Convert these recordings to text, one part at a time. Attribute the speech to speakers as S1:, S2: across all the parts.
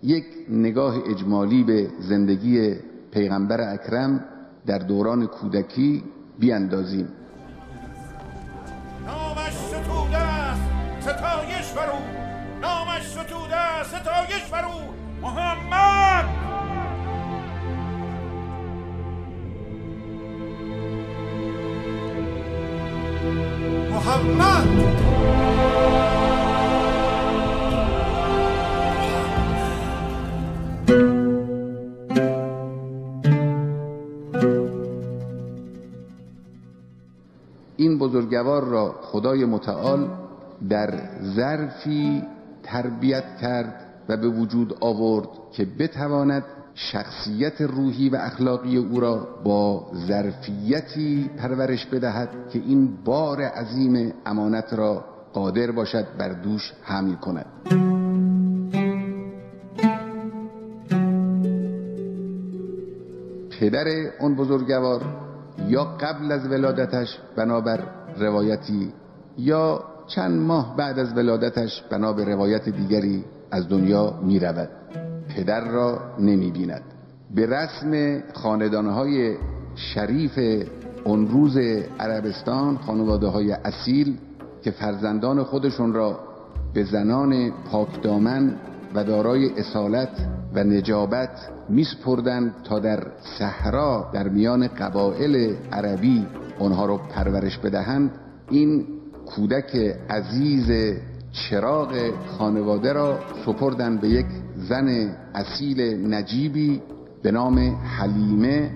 S1: یک نگاه اجمالی به زندگی پیغمبر اکرم در دوران کودکی بیاندازیم.
S2: نامش ستوده است ستایش بر او، نامش ستوده است ستایش بر او، محمد. محمد
S1: این بزرگوار را خدای متعال در ظرفی تربیت کرد و به وجود آورد که بتواند شخصیت روحی و اخلاقی او را با ظرفیتی پرورش بدهد که این بار عظیم امانت را قادر باشد بر دوش حمل کند. پدر اون بزرگوار یا قبل از ولادتش بنابر روایتی یا چند ماه بعد از ولادتش بنابر روایت دیگری از دنیا می رود. پدر را نمی بیند. به رسم خاندانهای شریف اون روز عربستان، خانواده های اصیل که فرزندان خودشون را به زنان پاکدامن و دارای اصالت و نجابت میسپردند تا در صحرا در میان قبایل عربی آنها را پرورش بدهند، این کودک عزیز چراغ خانواده را سپردند به یک زن اصیل نجیبی به نام حلیمه.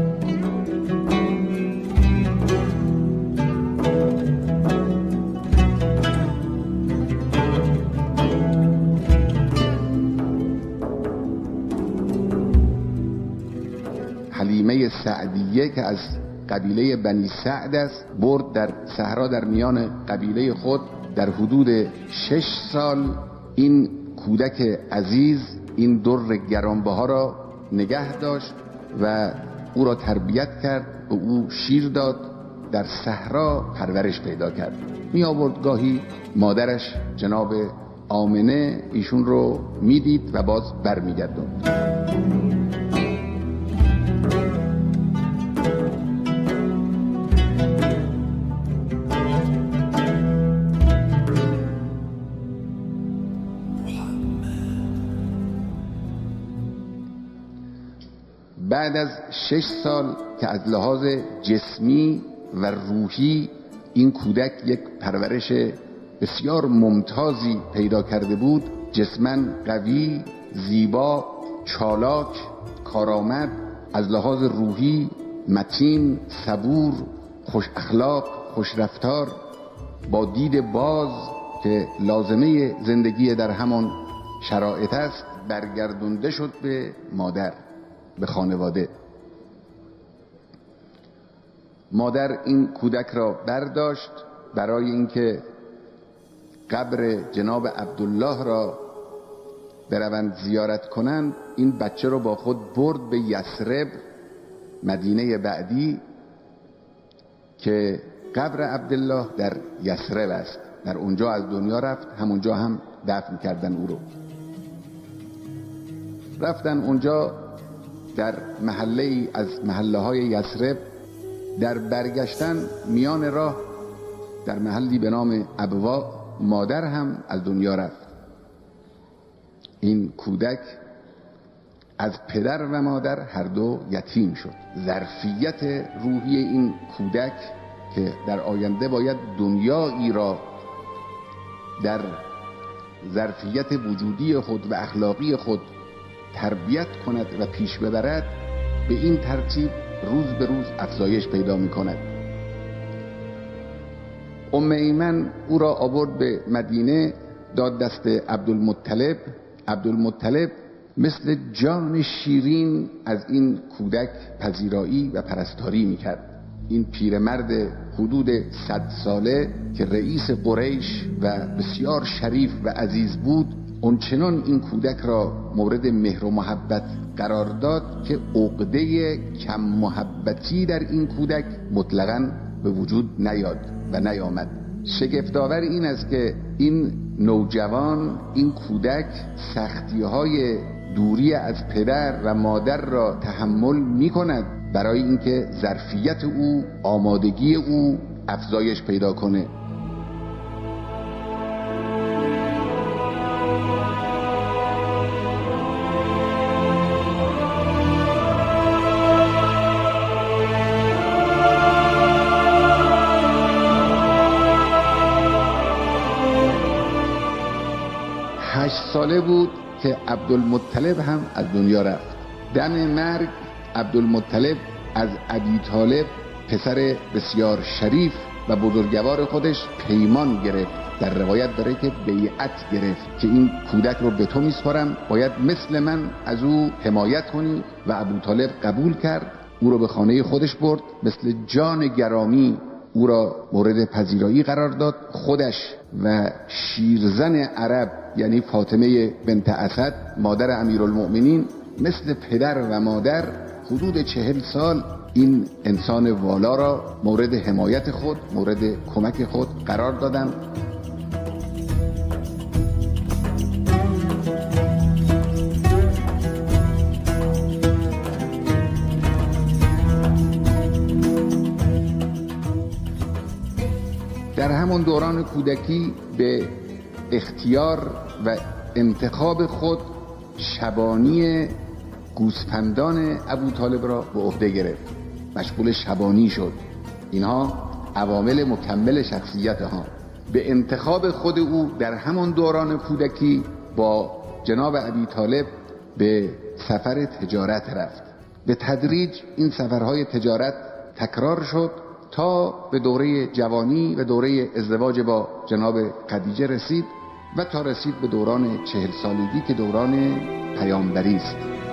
S1: حلیمه سعدیه که از قبیله بنی سعد است، برد در صحرا در میان قبیله خود در حدود 6 سال این کودک عزیز، این در گرانبها را نگه داشت و او را تربیت کرد، به او شیر داد، در صحرا پرورش پیدا کرد. می آورد گاهی مادرش جناب آمنه ایشون رو می دید و باز بر می گردوند. بعد از 6 سال که از لحاظ جسمی و روحی این کودک یک پرورش بسیار ممتازی پیدا کرده بود، جسماً قوی، زیبا، چالاک، کارآمد، از لحاظ روحی متین، صبور، خوش اخلاق، خوش رفتار، با دید باز که لازمه زندگی در همان شرایط است، برگردونده شد به مادر، به خانواده. مادر این کودک را برداشت برای اینکه قبر جناب عبدالله را بروند زیارت کنند. این بچه را با خود برد به یثرب، مدینه بعدی که قبر عبدالله در یثرب است. در اونجا از دنیا رفت، همونجا هم دفن کردن او رو. رفتن اونجا در محله ای از محله های یثرب. در برگشتن میان راه در محلی به نام ابوا مادر هم از دنیا رفت. این کودک از پدر و مادر هر دو یتیم شد. ظرفیت روحی این کودک که در آینده باید دنیایی را در ظرفیت وجودی خود و اخلاقی خود تربیت کند و پیش ببرد، به این ترتیب روز به روز افزایش پیدا می کند. ام ایمن او را آورد به مدینه، داد دست عبدالمطلب. عبدالمطلب مثل جان شیرین از این کودک پذیرایی و پرستاری می کرد. این پیرمرد حدود 100 ساله که رئیس قریش و بسیار شریف و عزیز بود، اونچنان این کودک را مورد مهر و محبت قرار داد که عقده کم محبتی در این کودک مطلقاً به وجود نیاد و نیامد. شگفت‌آور این است که این نوجوان، این کودک، سختی‌های دوری از پدر و مادر را تحمل می کند برای اینکه ظرفیت او، آمادگی او افزایش پیدا کنه. ساله بود که عبدالمطلب هم از دنیا رفت. دم مرگ عبدالمطلب از ابی طالب پسر بسیار شریف و بزرگوار خودش پیمان گرفت. در روایت داره که بیعت گرفت که این کودک رو به تو میسپارم، باید مثل من از او حمایت کنی و ابو طالب قبول کرد. او رو به خانه خودش برد، مثل جان گرامی او را مورد پذیرایی قرار داد. خودش و شیرزن عرب یعنی فاطمه بنت اسد مادر امیرالمؤمنین مثل پدر و مادر حدود 40 سال این انسان والا را مورد حمایت خود، مورد کمک خود قرار دادند. در همون دوران کودکی به اختیار و انتخاب خود شبانی گوسفندان ابو طالب را به عهده گرفت، مشغول شبانی شد. اینها عوامل مکمل شخصیت ها. به انتخاب خود او در همون دوران کودکی با جناب ابی طالب به سفر تجارت رفت. به تدریج این سفرهای تجارت تکرار شد تا به دوره جوانی و دوره ازدواج با جناب خدیجه رسید و تا رسید به دوران 40 سالگی که دوران پیامبری است.